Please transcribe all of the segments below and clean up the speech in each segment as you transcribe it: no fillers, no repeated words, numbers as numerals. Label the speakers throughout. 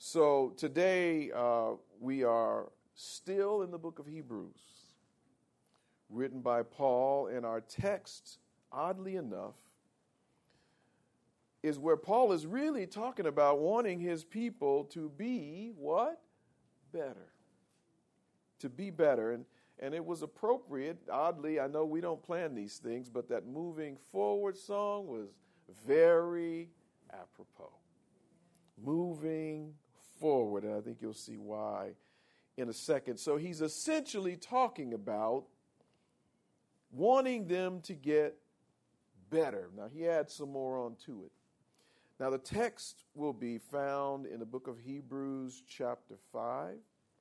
Speaker 1: So today we are still in the book of Hebrews, written by Paul, and our text, oddly enough, is where Paul is really talking about wanting his people to be what? Better. To be better. And it was appropriate, oddly, I know we don't plan these things, but that moving forward song was very apropos. Moving forward, and I think you'll see why in a second. So he's essentially talking about wanting them to get better. Now he adds some more onto it. Now the text will be found in the book of Hebrews chapter 5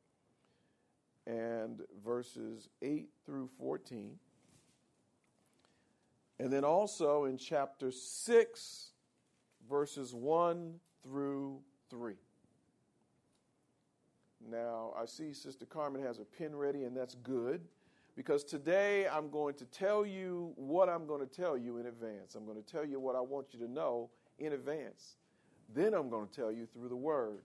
Speaker 1: and verses 8 through 14. And then also in chapter 6 verses 1 through 3. Now, I see Sister Carmen has her pen ready, and that's good, because today I'm going to tell you what I'm going to tell you in advance. I'm going to tell you what I want you to know in advance. Then I'm going to tell you through the Word.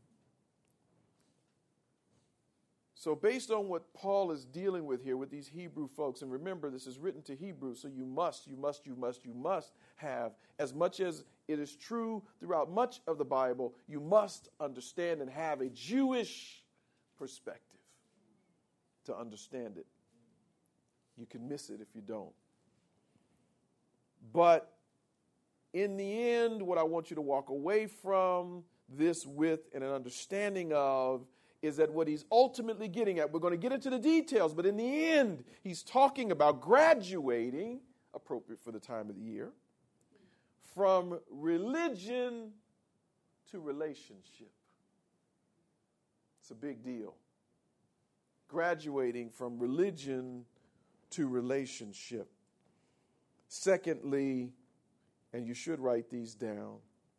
Speaker 1: So based on what Paul is dealing with here with these Hebrew folks, and remember this is written to Hebrews, so you must have, as much as it is true throughout much of the Bible, you must understand and have a Jewish perspective to understand it. You can miss it if you don't. But in the end, what I want you to walk away from this with and an understanding of is that what he's ultimately getting at, we're going to get into the details, but in the end, he's talking about graduating, appropriate for the time of the year, from religion to relationship. It's a big deal. Graduating from religion to relationship. Secondly, and you should write these down,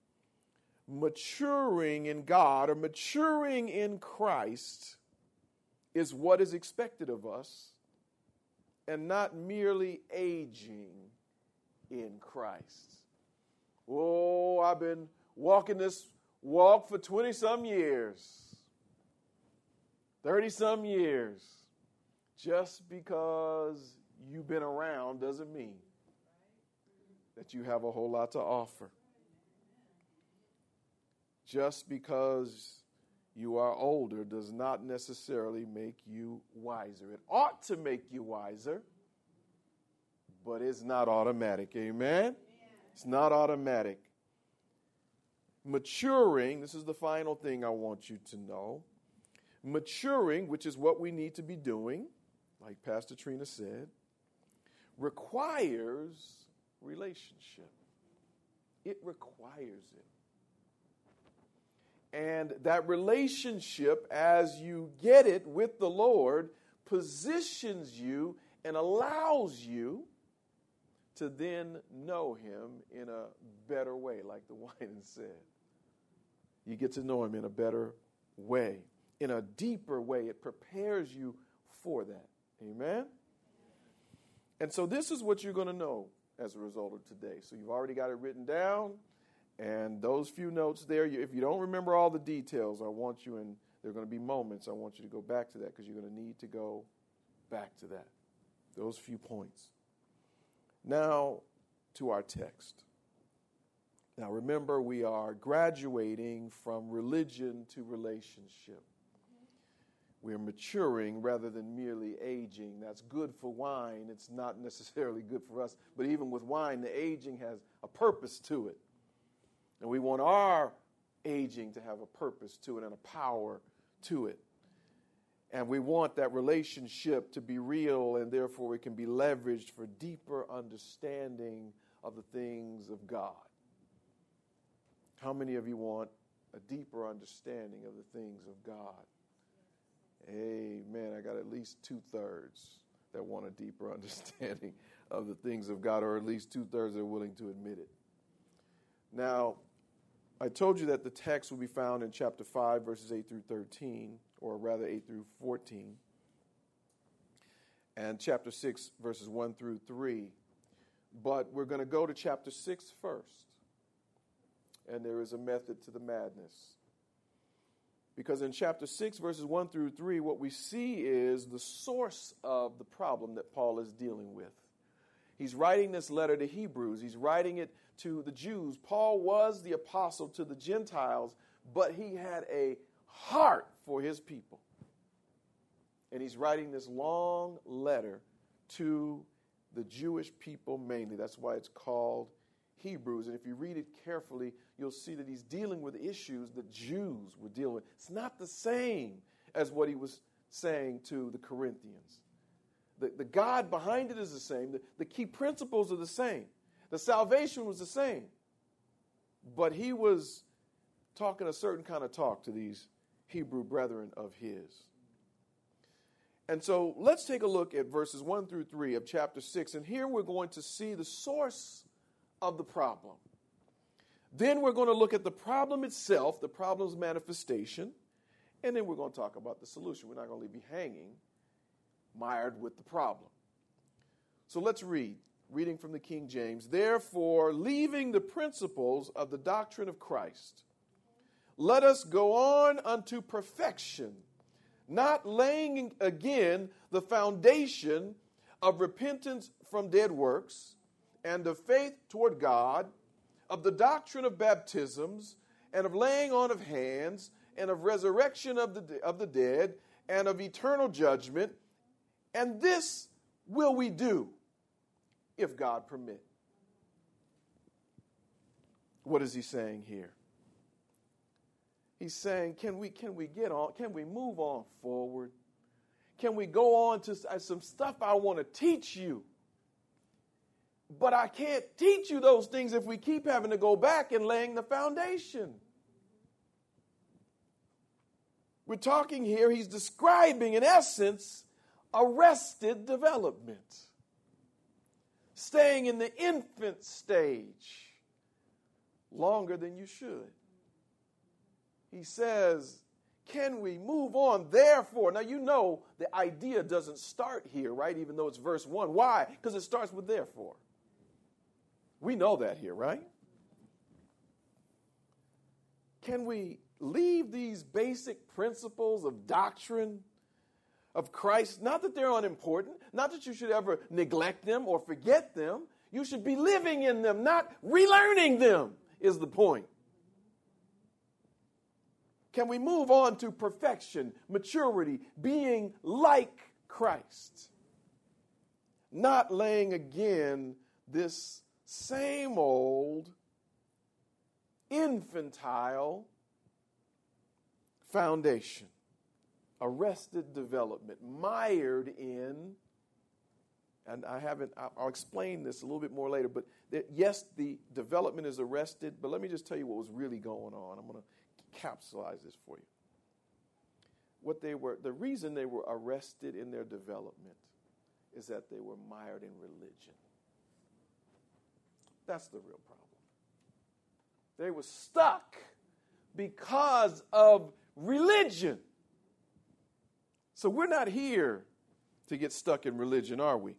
Speaker 1: maturing in God or maturing in Christ is what is expected of us, and not merely aging in Christ. Oh, I've been walking this walk for 20-some years, 30-some years. Just because you've been around doesn't mean that you have a whole lot to offer. Just because you are older does not necessarily make you wiser. It ought to make you wiser, but it's not automatic. Amen? It's not automatic. Maturing, this is the final thing I want you to know. Maturing, which is what we need to be doing, like Pastor Trina said, requires relationship. It requires it. And that relationship, as you get it with the Lord, positions you and allows you to then know Him in a better way, like the wine said. You get to know Him in a better way, in a deeper way. It prepares you for that. Amen? And so this is what you're going to know as a result of today. So you've already got it written down. And those few notes there, if you don't remember all the details, I want you, and there are going to be moments, I want you to go back to that because you're going to need to go back to that. Those few points. Now, to our text. Now, remember, we are graduating from religion to relationship. We're maturing rather than merely aging. That's good for wine. It's not necessarily good for us. But even with wine, the aging has a purpose to it. And we want our aging to have a purpose to it and a power to it. And we want that relationship to be real, and therefore it can be leveraged for deeper understanding of the things of God. How many of you want a deeper understanding of the things of God? Amen. I got at least 2/3 that want a deeper understanding of the things of God, or at least 2/3 that are willing to admit it. Now, I told you that the text will be found in chapter 5, verses 8 through 13, or rather 8 through 14, and chapter 6, verses 1 through 3. But we're going to go to chapter 6 first, and there is a method to the madness. Because in chapter 6, verses 1 through 3, what we see is the source of the problem that Paul is dealing with. He's writing this letter to Hebrews. He's writing it to the Jews. Paul was the apostle to the Gentiles, but he had a heart for his people. And he's writing this long letter to the Jewish people mainly. That's why it's called Hebrews. And if you read it carefully, you'll see that he's dealing with issues that Jews were dealing with. It's not the same as what he was saying to the Corinthians. The God behind it is the same. The key principles are the same. The salvation was the same. But he was talking a certain kind of talk to these Hebrew brethren of his. And so let's take a look at verses 1 through 3 of chapter 6. And here we're going to see the source of the problem. Then we're going to look at the problem itself, the problem's manifestation. And then we're going to talk about the solution. We're not going to be hanging, mired with the problem. So let's read. Reading from the King James. Therefore, leaving the principles of the doctrine of Christ, let us go on unto perfection, not laying again the foundation of repentance from dead works, and of faith toward God, of the doctrine of baptisms, and of laying on of hands, and of resurrection of the dead, and of eternal judgment. And this will we do, if God permit. What is he saying here? He's saying, can we get on? Can we move on forward? Can we go on to some stuff I want to teach you? But I can't teach you those things if we keep having to go back and laying the foundation. We're talking here, he's describing, in essence, arrested development. Staying in the infant stage longer than you should. He says, can we move on? Therefore, now you know the idea doesn't start here, right? Even though it's verse 1. Why? Because it starts with therefore. We know that here, right? Can we leave these basic principles of doctrine of Christ? Not that they're unimportant, not that you should ever neglect them or forget them. You should be living in them, not relearning them, is the point. Can we move on to perfection, maturity, being like Christ? Not laying again this same old infantile foundation. Arrested development, mired in, and I'll explain this a little bit more later, but yes, the development is arrested, but let me just tell you what was really going on. I'm going to capsulize this for you. The reason they were arrested in their development is that they were mired in religion. That's the real problem. They were stuck because of religion. So we're not here to get stuck in religion, are we?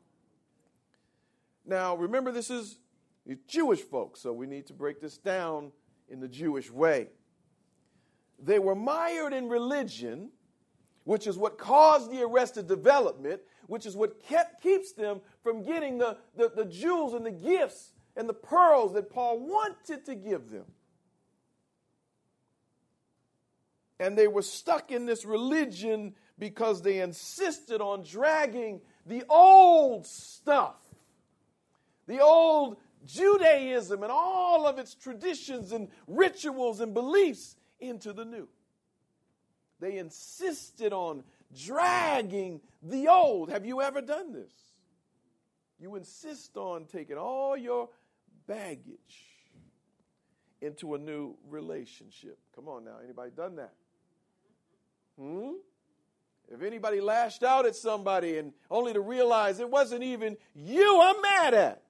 Speaker 1: Now, remember, this is Jewish folks, so we need to break this down in the Jewish way. They were mired in religion, which is what caused the arrested development, which is what keeps them from getting the jewels and the gifts and the pearls that Paul wanted to give them. And they were stuck in this religion because they insisted on dragging the old stuff, the old Judaism and all of its traditions and rituals and beliefs into the new. They insisted on dragging the old. Have you ever done this? You insist on taking all your baggage into a new relationship. Come on now, anybody done that? If anybody lashed out at somebody and only to realize it wasn't even you I'm mad at.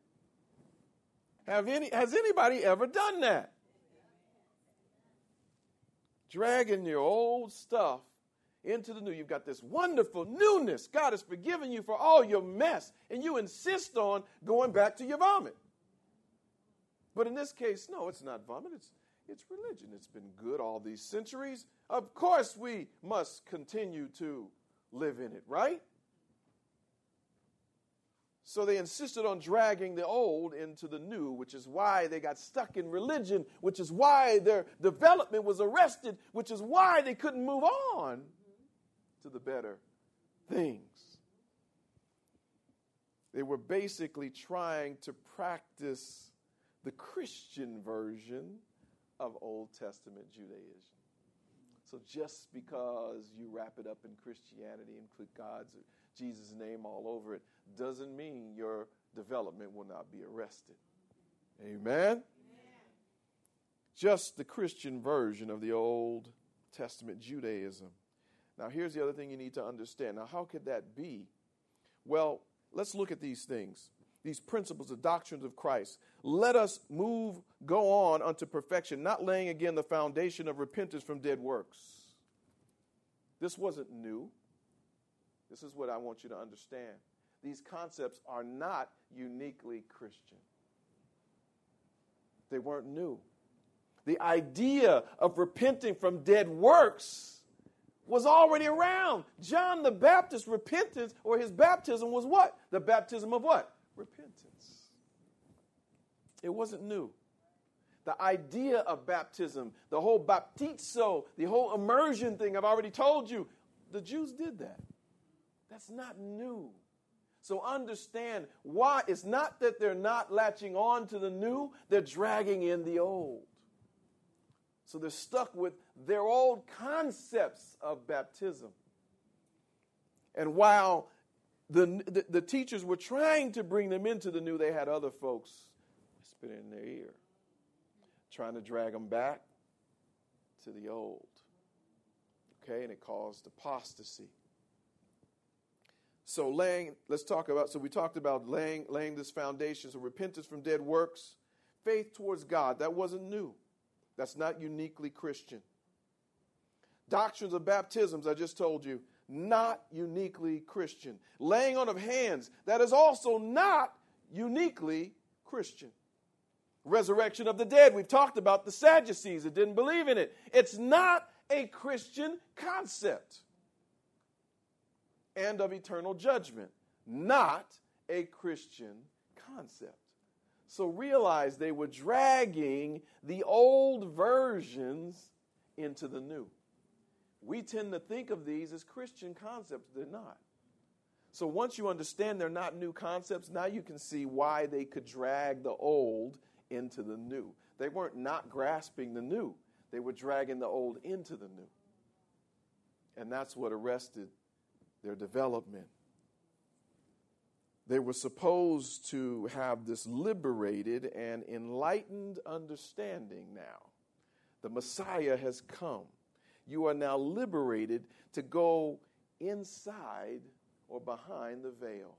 Speaker 1: Has anybody ever done that? Dragging your old stuff into the new. You've got this wonderful newness. God has forgiven you for all your mess, and you insist on going back to your vomit. But in this case, no, it's not vomit. It's religion. It's been good all these centuries. Of course we must continue to live in it, right? So they insisted on dragging the old into the new, which is why they got stuck in religion, which is why their development was arrested, which is why they couldn't move on to the better things. They were basically trying to practice the Christian version of Old Testament Judaism. So just because you wrap it up in Christianity and put God's or Jesus' name all over it doesn't mean your development will not be arrested. Amen? Just the Christian version of the Old Testament Judaism. Now, here's the other thing you need to understand. Now, how could that be? Well, let's look at these things, these principles, the doctrines of Christ. Let us go on unto perfection, not laying again the foundation of repentance from dead works. This wasn't new. This is what I want you to understand. These concepts are not uniquely Christian. They weren't new. The idea of repenting from dead works was already around. John the Baptist's repentance, or his baptism, was what? The baptism of what? Repentance. It wasn't new. The idea of baptism, the whole baptizo, the whole immersion thing, I've already told you, the Jews did that. That's not new. So understand why. It's not that they're not latching on to the new, they're dragging in the old. So they're stuck with their old concepts of baptism. And while the teachers were trying to bring them into the new, they had other folks spitting in their ear, trying to drag them back to the old. Okay, and it caused apostasy. So we talked about laying this foundation. So repentance from dead works, faith towards God. That wasn't new. That's not uniquely Christian. Doctrines of baptisms, I just told you, not uniquely Christian. Laying on of hands, that is also not uniquely Christian. Resurrection of the dead, we've talked about the Sadducees that didn't believe in it. It's not a Christian concept. And of eternal judgment, not a Christian concept. So realize they were dragging the old versions into the new. We tend to think of these as Christian concepts. They're not. So once you understand they're not new concepts, now you can see why they could drag the old into the new. They weren't not grasping the new. They were dragging the old into the new. And that's what arrested their development. They were supposed to have this liberated and enlightened understanding now. The Messiah has come. You are now liberated to go inside or behind the veil.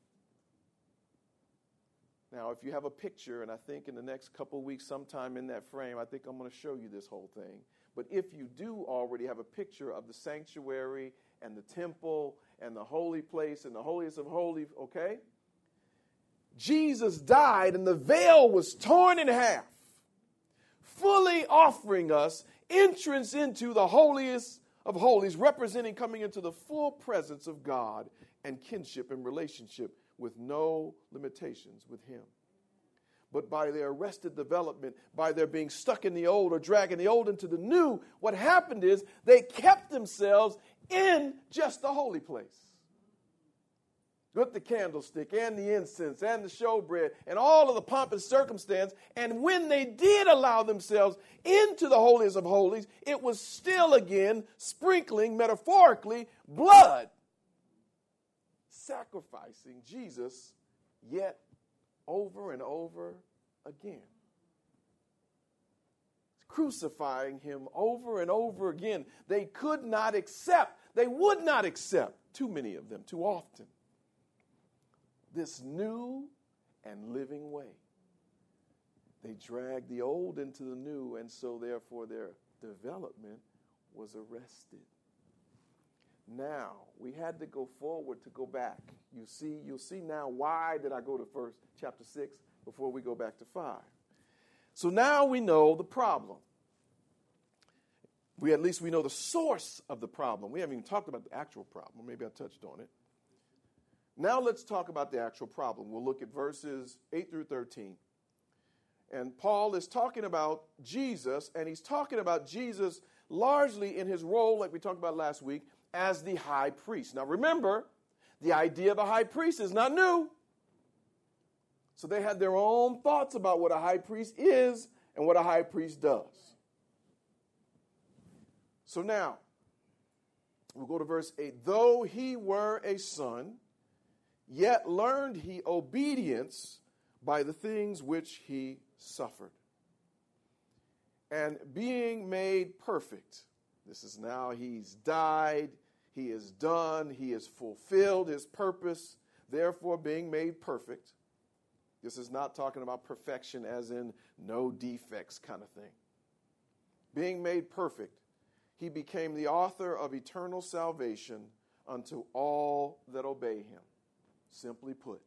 Speaker 1: Now, if you have a picture, and I think in the next couple of weeks, sometime in that frame, I think I'm going to show you this whole thing. But if you do already have a picture of the sanctuary and the temple and the holy place and the holiest of holies, okay? Jesus died and the veil was torn in half, fully offering us entrance into the holiest of holies, representing coming into the full presence of God and kinship and relationship with no limitations with him. But by their arrested development, by their being stuck in the old or dragging the old into the new, what happened is they kept themselves in just the holy place. With the candlestick and the incense and the showbread and all of the pomp and circumstance. And when they did allow themselves into the holiest of holies, it was still again sprinkling, metaphorically, blood. Sacrificing Jesus yet over and over again. Crucifying him over and over again. They could not accept, they would not accept, too many of them, too often, this new and living way. They dragged the old into the new, and so therefore their development was arrested. Now, we had to go forward to go back. You'll see now why did I go to chapter 6 before we go back to 5. So now we know the problem. At least we know the source of the problem. We haven't even talked about the actual problem. Maybe I touched on it. Now let's talk about the actual problem. We'll look at verses 8 through 13. And Paul is talking about Jesus, and he's talking about Jesus largely in his role, like we talked about last week, as the high priest. Now remember, the idea of a high priest is not new. So they had their own thoughts about what a high priest is and what a high priest does. So now, we'll go to verse 8. Though he were a son, yet learned he obedience by the things which he suffered. And being made perfect, this is now he's died, he is done, he has fulfilled his purpose, therefore being made perfect. This is not talking about perfection as in no defects kind of thing. Being made perfect, he became the author of eternal salvation unto all that obey him. Simply put,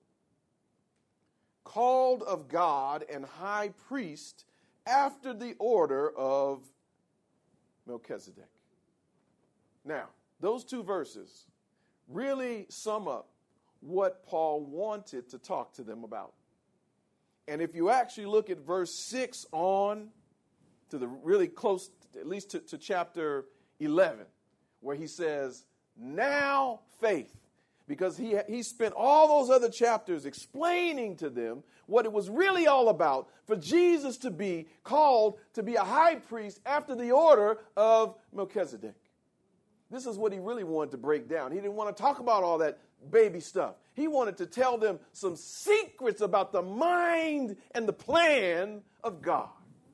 Speaker 1: called of God and high priest after the order of Melchizedek. Now, those two verses really sum up what Paul wanted to talk to them about. And if you actually look at verse 6 on to the really close, at least to chapter 11, where he says, now faith. Because he spent all those other chapters explaining to them what it was really all about for Jesus to be called to be a high priest after the order of Melchizedek. This is what he really wanted to break down. He didn't want to talk about all that baby stuff. He wanted to tell them some secrets about the mind and the plan of God.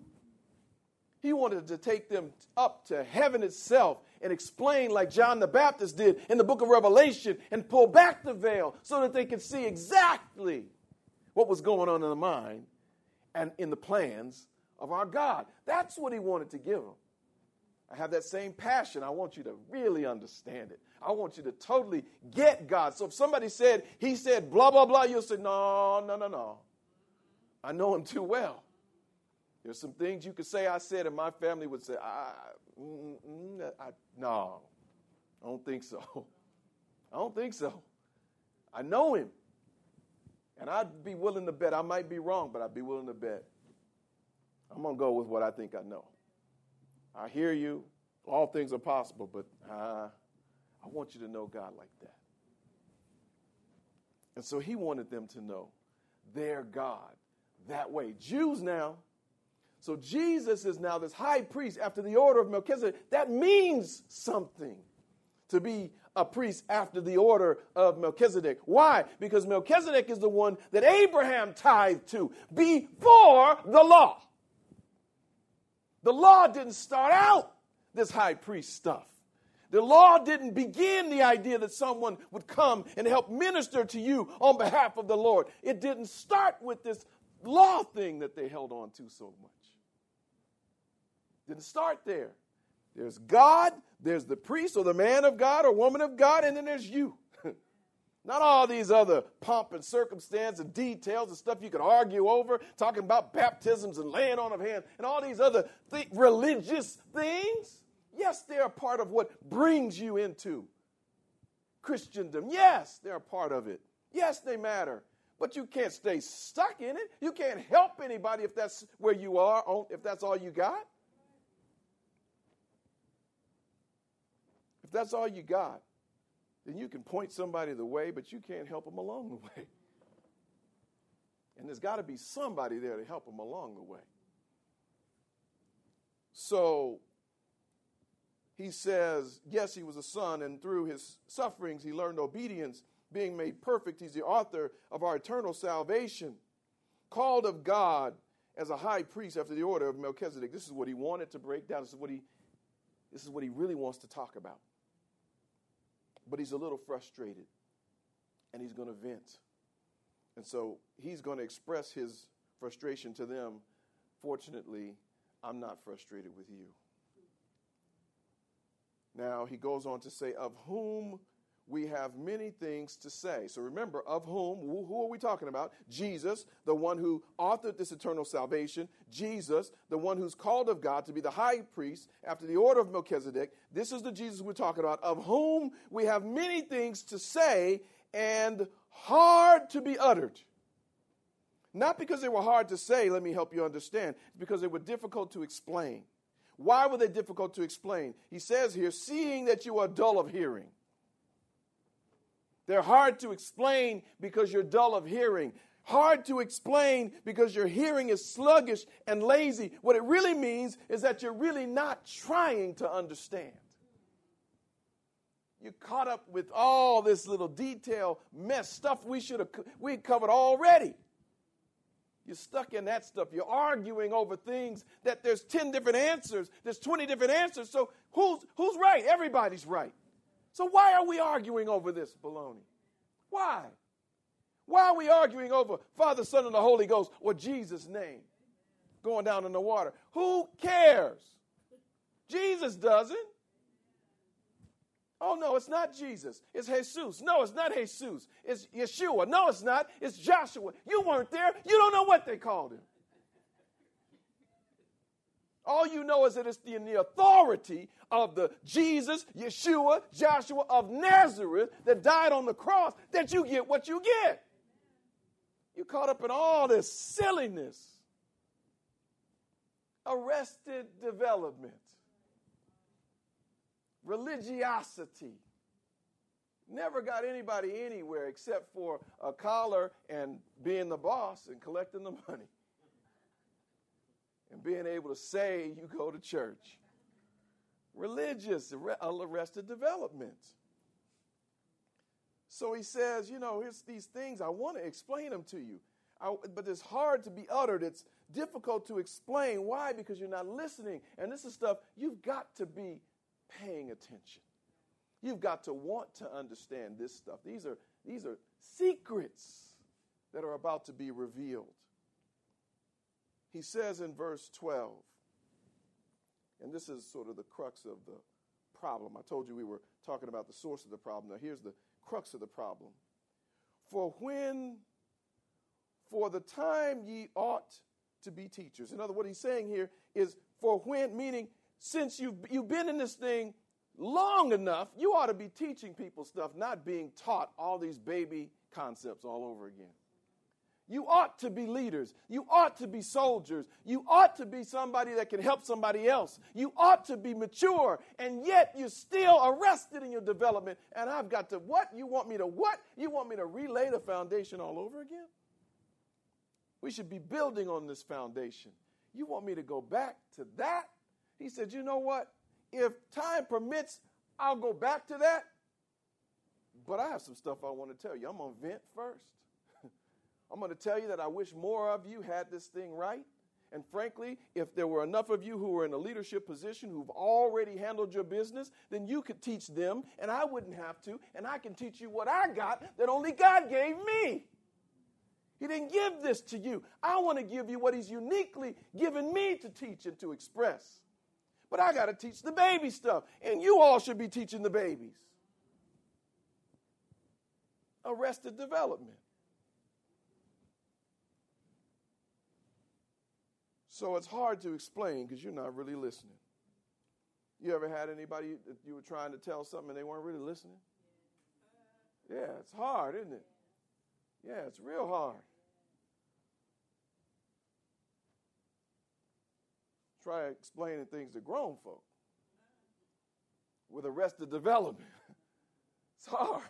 Speaker 1: He wanted to take them up to heaven itself and explain like John the Baptist did in the book of Revelation and pull back the veil so that they could see exactly what was going on in the mind and in the plans of our God. That's what he wanted to give them. I have that same passion. I want you to really understand it. I want you to totally get God. So if somebody said, he said, blah, blah, blah, you'll say, no. I know him too well. There's some things you could say I said, and my family would say, no, I don't think so. I don't think so. I know him. And I'd be willing to bet. I might be wrong, but I'd be willing to bet. I'm going to go with what I think I know. I hear you. All things are possible, but I want you to know God like that. And so he wanted them to know their God that way. Jews now. So Jesus is now this high priest after the order of Melchizedek. That means something to be a priest after the order of Melchizedek. Why? Because Melchizedek is the one that Abraham tithed to before the law. The law didn't start out this high priest stuff. The law didn't begin the idea that someone would come and help minister to you on behalf of the Lord. It didn't start with this law thing that they held on to so much. Didn't start there. There's God, there's the priest or the man of God or woman of God, and then there's you. Not all these other pomp and circumstance and details and stuff you could argue over, talking about baptisms and laying on of hands and all these other religious things. Yes, they're a part of what brings you into Christendom. Yes, they're a part of it. Yes, they matter. But you can't stay stuck in it. You can't help anybody if that's where you are, if that's all you got. If that's all you got, then you can point somebody the way, but you can't help them along the way. And there's got to be somebody there to help them along the way. So he says, yes, he was a son, and through his sufferings he learned obedience, being made perfect. He's the author of our eternal salvation, called of God as a high priest after the order of Melchizedek. This is what he wanted to break down. This is what he really wants to talk about. But he's a little frustrated, and he's going to vent. And so he's going to express his frustration to them. Fortunately, I'm not frustrated with you. Now, he goes on to say, of whom we have many things to say. So remember, of whom, who are we talking about? Jesus, the one who authored this eternal salvation. Jesus, the one who's called of God to be the high priest after the order of Melchizedek. This is the Jesus we're talking about, of whom we have many things to say and hard to be uttered. Not because they were hard to say, let me help you understand. It's because they were difficult to explain. Why were they difficult to explain? He says here, seeing that you are dull of hearing. They're hard to explain because you're dull of hearing. Hard to explain because your hearing is sluggish and lazy. What it really means is that you're really not trying to understand. You're caught up with all this little detail mess, stuff we covered already. You're stuck in that stuff. You're arguing over things that there's 10 different answers. There's 20 different answers. So who's right? Everybody's right. So why are we arguing over this baloney? Why? Why are we arguing over Father, Son, and the Holy Ghost or Jesus' name going down in the water? Who cares? Jesus doesn't. Oh, no, it's not Jesus. It's Jesus. No, it's not Jesus. It's Yeshua. No, it's not. It's Joshua. You weren't there. You don't know what they called him. All you know is that it's in the authority of the Jesus, Yeshua, Joshua of Nazareth that died on the cross that you get what you get. You're caught up in all this silliness. Arrested development. Religiosity. Never got anybody anywhere except for a collar and being the boss and collecting the money. And being able to say you go to church. Religious, arrested development. So he says, here's these things. I want to explain them to you. But it's hard to be uttered. It's difficult to explain. Why? Because you're not listening. And this is stuff you've got to be paying attention. You've got to want to understand this stuff. These are secrets that are about to be revealed. He says in verse 12, and this is sort of the crux of the problem. I told you we were talking about the source of the problem. Now here's the crux of the problem. For the time ye ought to be teachers. In other words, what he's saying here is for when, meaning since you've been in this thing long enough, you ought to be teaching people stuff, not being taught all these baby concepts all over again. You ought to be leaders. You ought to be soldiers. You ought to be somebody that can help somebody else. You ought to be mature, and yet you're still arrested in your development. And I've got to what? You want me to what? You want me to relay the foundation all over again? We should be building on this foundation. You want me to go back to that? He said, you know what? If time permits, I'll go back to that. But I have some stuff I want to tell you. I'm going to vent first. I'm going to tell you that I wish more of you had this thing right. And frankly, if there were enough of you who were in a leadership position who've already handled your business, then you could teach them, and I wouldn't have to, and I can teach you what I got that only God gave me. He didn't give this to you. I want to give you what he's uniquely given me to teach and to express. But I got to teach the baby stuff, and you all should be teaching the babies. Arrested development. So it's hard to explain because you're not really listening. You ever had anybody that you were trying to tell something and they weren't really listening? Yeah, it's hard, isn't it? Yeah, it's real hard. Try explaining things to grown folk with arrested development. It's hard.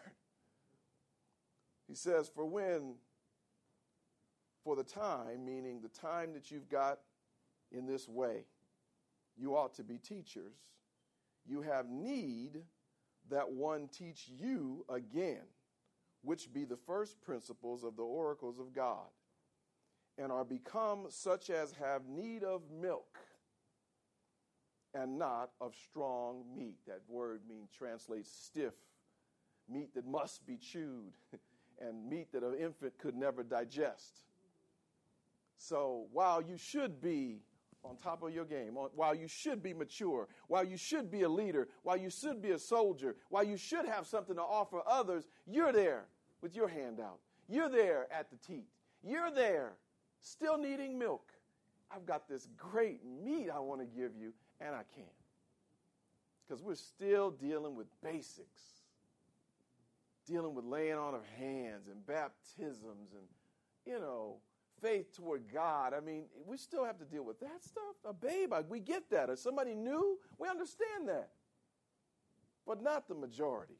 Speaker 1: He says, for the time, meaning the time that you've got in this way, you ought to be teachers. You have need that one teach you again, which be the first principles of the oracles of God, and are become such as have need of milk and not of strong meat. That word translates stiff, meat that must be chewed, and meat that an infant could never digest. So while you should be on top of your game, while you should be mature, while you should be a leader, while you should be a soldier, while you should have something to offer others, you're there with your hand out. You're there at the teat. You're there still needing milk. I've got this great meat I want to give you, and I can't. Because we're still dealing with basics, dealing with laying on of hands and baptisms and, faith toward God. I mean, we still have to deal with that stuff. A babe, we get that. Or somebody new, we understand that. But not the majority.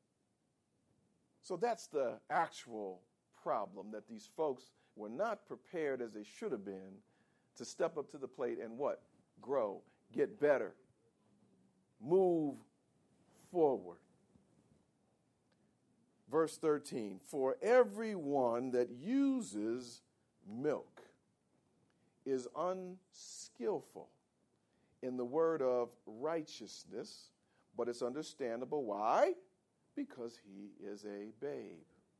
Speaker 1: So that's the actual problem, that these folks were not prepared as they should have been to step up to the plate and what? Grow, get better, move forward. Verse 13, for everyone that uses milk is unskillful in the word of righteousness, but it's understandable. Why? Because he is a babe.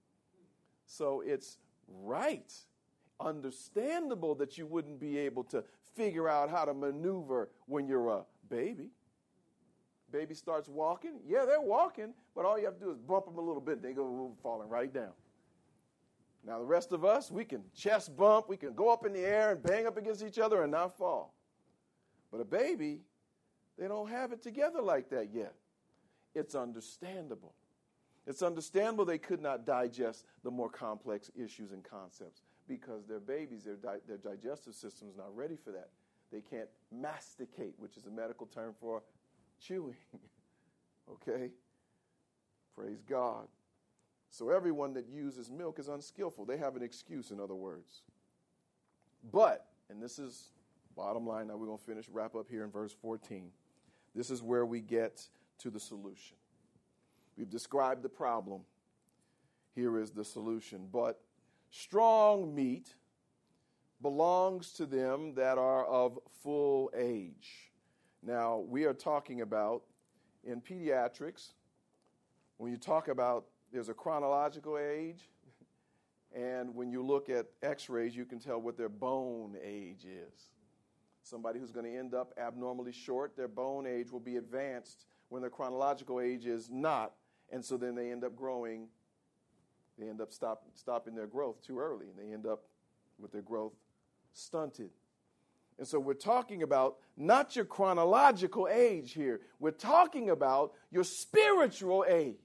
Speaker 1: So it's right, understandable that you wouldn't be able to figure out how to maneuver when you're a baby. Baby starts walking. Yeah, they're walking, but all you have to do is bump them a little bit. They go falling right down. Now, the rest of us, we can chest bump, we can go up in the air and bang up against each other and not fall. But a baby, they don't have it together like that yet. It's understandable. It's understandable they could not digest the more complex issues and concepts because they're babies, their digestive system is not ready for that. They can't masticate, which is a medical term for chewing. Okay? Praise God. So everyone that uses milk is unskillful. They have an excuse, in other words. But, and this is bottom line, now we're going to wrap up here in verse 14. This is where we get to the solution. We've described the problem. Here is the solution. But strong meat belongs to them that are of full age. Now, we are talking about, in pediatrics, when you talk about there's a chronological age, and when you look at x-rays, you can tell what their bone age is. Somebody who's going to end up abnormally short, their bone age will be advanced when their chronological age is not, and so then they end up growing, they end up stopping their growth too early, and they end up with their growth stunted. And so we're talking about not your chronological age here. We're talking about your spiritual age.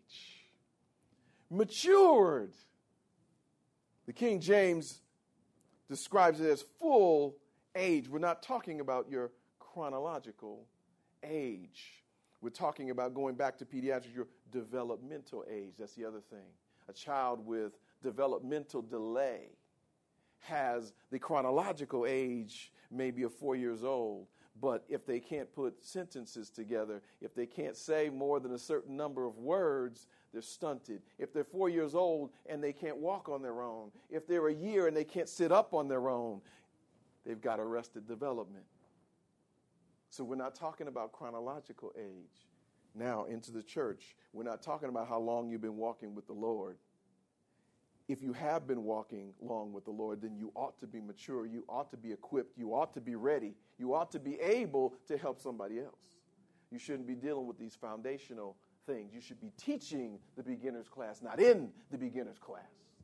Speaker 1: Matured. The King James describes it as full age. We're not talking about your chronological age. We're talking about, going back to pediatrics, your developmental age. That's the other thing. A child with developmental delay has the chronological age maybe of 4 years old, but if they can't put sentences together, if they can't say more than a certain number of words, they're stunted. If they're 4 years old and they can't walk on their own, if they're a year and they can't sit up on their own, they've got arrested development. So we're not talking about chronological age. Now, into the church, we're not talking about how long you've been walking with the Lord. If you have been walking long with the Lord, then you ought to be mature. You ought to be equipped. You ought to be ready. You ought to be able to help somebody else. You shouldn't be dealing with these foundational things. You should be teaching the beginner's class, not in the beginner's class.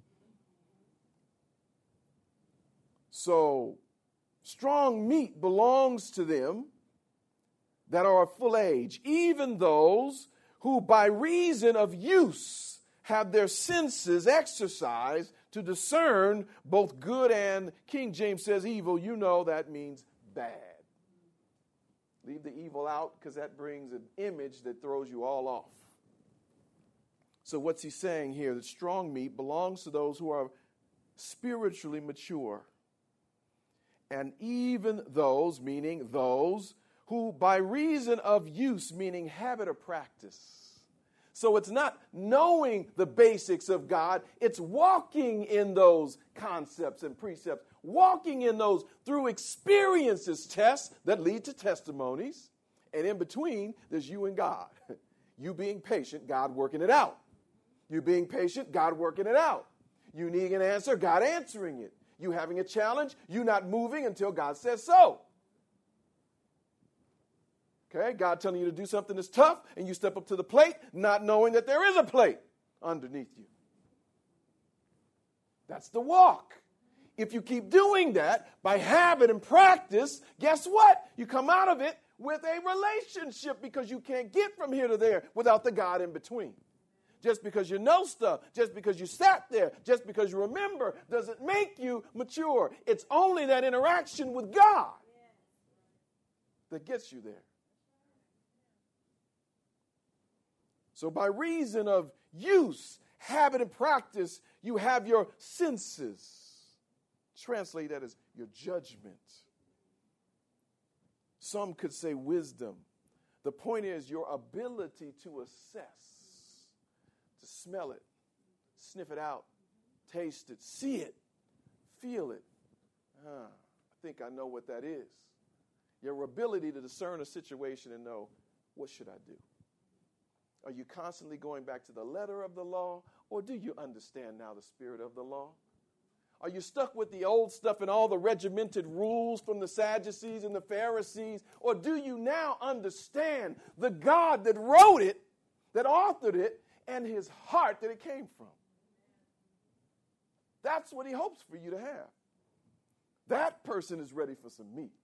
Speaker 1: So, strong meat belongs to them that are of full age, even those who by reason of use have their senses exercised to discern both good and, King James says, evil. You know that means bad. Leave the evil out because that brings an image that throws you all off. So what's he saying here? That strong meat belongs to those who are spiritually mature. And even those, meaning those who by reason of use, meaning habit or practice. So it's not knowing the basics of God, it's walking in those concepts and precepts, walking in those through experiences, tests that lead to testimonies. And in between, there's you and God. You being patient, God working it out. You being patient, God working it out. You needing an answer, God answering it. You having a challenge, you not moving until God says so. Okay, God telling you to do something that's tough, and you step up to the plate, not knowing that there is a plate underneath you. That's the walk. If you keep doing that by habit and practice, guess what? You come out of it with a relationship, because you can't get from here to there without the God in between. Just because you know stuff, just because you sat there, just because you remember, doesn't make you mature. It's only that interaction with God that gets you there. So by reason of use, habit, and practice, you have your senses. Translate that as your judgment. Some could say wisdom. The point is your ability to assess, to smell it, sniff it out, taste it, see it, feel it. I think I know what that is. Your ability to discern a situation and know, what should I do? Are you constantly going back to the letter of the law, or do you understand now the spirit of the law? Are you stuck with the old stuff and all the regimented rules from the Sadducees and the Pharisees, or do you now understand the God that wrote it, that authored it, and his heart that it came from? That's what he hopes for you to have. That person is ready for some meat.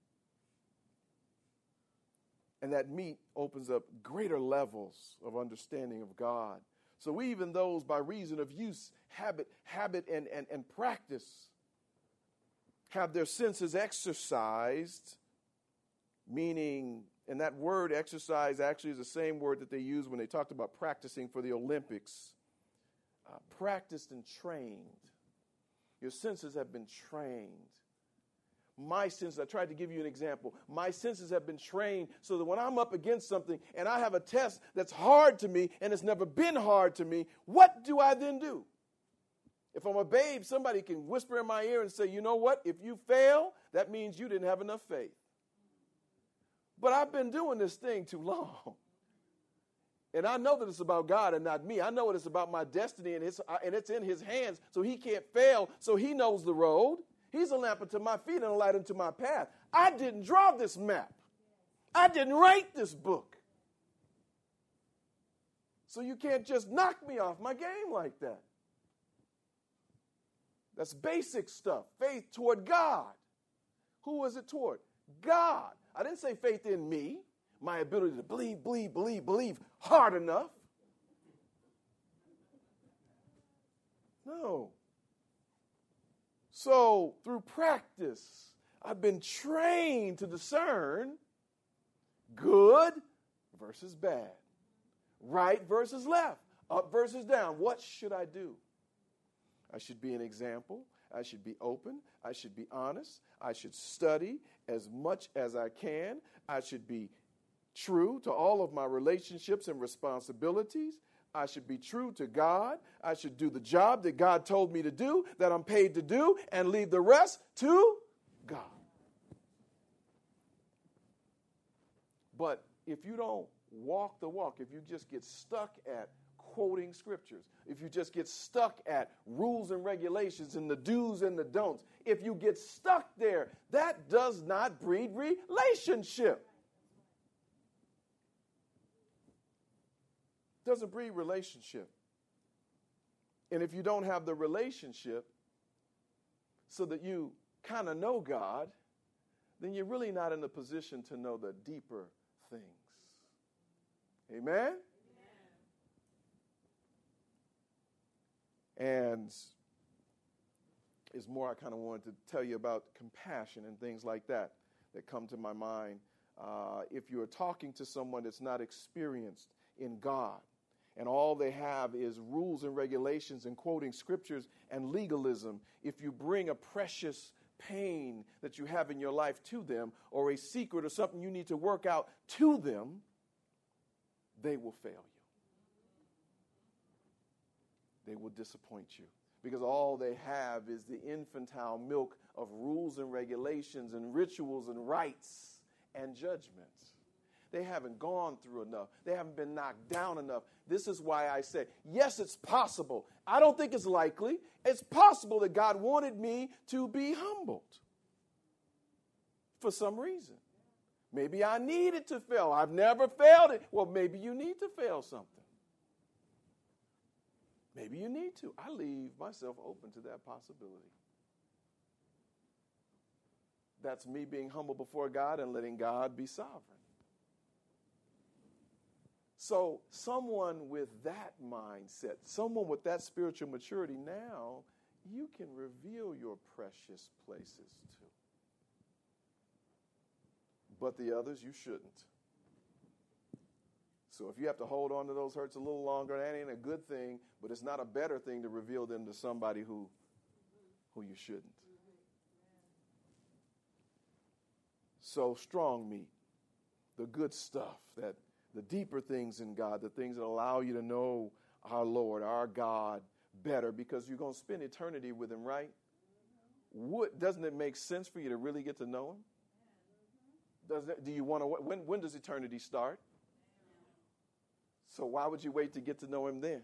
Speaker 1: And that meat opens up greater levels of understanding of God. So even those by reason of use, habit and practice have their senses exercised, meaning, and that word exercise actually is the same word that they used when they talked about practicing for the Olympics. Practiced and trained. Your senses have been trained. My senses, I tried to give you an example. My senses have been trained so that when I'm up against something and I have a test that's hard to me and it's never been hard to me, what do I then do? If I'm a babe, somebody can whisper in my ear and say, you know what? If you fail, that means you didn't have enough faith. But I've been doing this thing too long. And I know that it's about God and not me. I know it's about my destiny, and it's in his hands, so he can't fail, so he knows the road. He's a lamp unto my feet and a light unto my path. I didn't draw this map. I didn't write this book. So you can't just knock me off my game like that. That's basic stuff. Faith toward God. Who is it toward? God. I didn't say faith in me, my ability to believe hard enough. No. So, through practice, I've been trained to discern good versus bad, right versus left, up versus down. What should I do? I should be an example. I should be open. I should be honest. I should study as much as I can. I should be true to all of my relationships and responsibilities. I should be true to God. I should do the job that God told me to do, that I'm paid to do, and leave the rest to God. But if you don't walk the walk, if you just get stuck at quoting scriptures, if you just get stuck at rules and regulations and the do's and the don'ts, if you get stuck there, that does not breed relationship. Doesn't breed relationship. And if you don't have the relationship so that you kind of know God, then you're really not in a position to know the deeper things. Amen? And it's more I kind of wanted to tell you about compassion and things like that come to my mind. If you're talking to someone that's not experienced in God, and all they have is rules and regulations and quoting scriptures and legalism, if you bring a precious pain that you have in your life to them, or a secret or something you need to work out to them, they will fail you. They will disappoint you. Because all they have is the infantile milk of rules and regulations and rituals and rites and judgments. They haven't gone through enough. They haven't been knocked down enough. This is why I say, yes, it's possible. I don't think it's likely. It's possible that God wanted me to be humbled for some reason. Maybe I needed to fail. I've never failed it. Well, maybe you need to fail something. Maybe you need to. I leave myself open to that possibility. That's me being humble before God and letting God be sovereign. So someone with that mindset, someone with that spiritual maturity, now you can reveal your precious places to. But the others, you shouldn't. So if you have to hold on to those hurts a little longer, that ain't a good thing, but it's not a better thing to reveal them to somebody who you shouldn't. So strong meat, the good stuff, that the deeper things in God, the things that allow you to know our Lord, our God better, because you're going to spend eternity with him, right? Doesn't it make sense for you to really get to know him? Do you want to? When does eternity start? So why would you wait to get to know him then?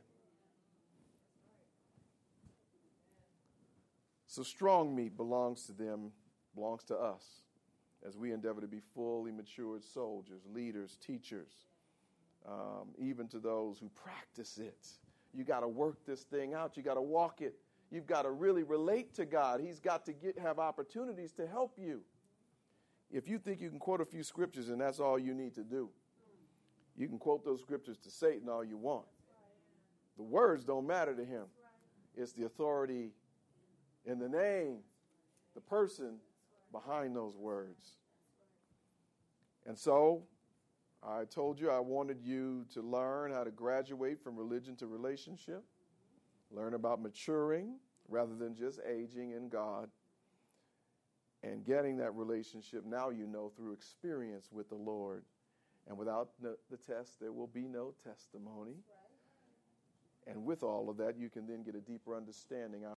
Speaker 1: So strong meat belongs to them, belongs to us, as we endeavor to be fully matured soldiers, leaders, teachers, even to those who practice it. You got to work this thing out. You got to walk it. You've got to really relate to God. He's got to have opportunities to help you. If you think you can quote a few scriptures and that's all you need to do, you can quote those scriptures to Satan all you want. The words don't matter to him. It's the authority in the name, the person behind those words. And so I told you I wanted you to learn how to graduate from religion to relationship, learn about maturing rather than just aging in God, and getting that relationship, now you know, through experience with the Lord. And without the test, there will be no testimony. And with all of that, you can then get a deeper understanding.